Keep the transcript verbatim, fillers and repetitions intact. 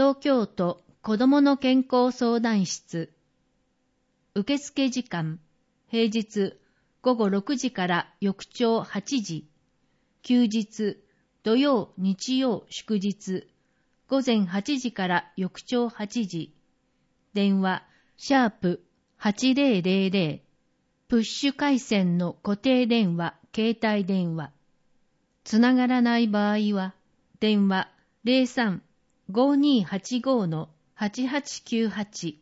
東京都子どもの健康相談室。受付時間、平日ごごろくじから翌朝はちじ、休日土曜、日曜、祝日ごぜんはちじから翌朝はちじ。電話シャープはちぜろぜろぜろ、プッシュ回線の固定電話、携帯電話。つながらない場合は電話 ゼロさん ごーにーはちごー はちはちきゅうはち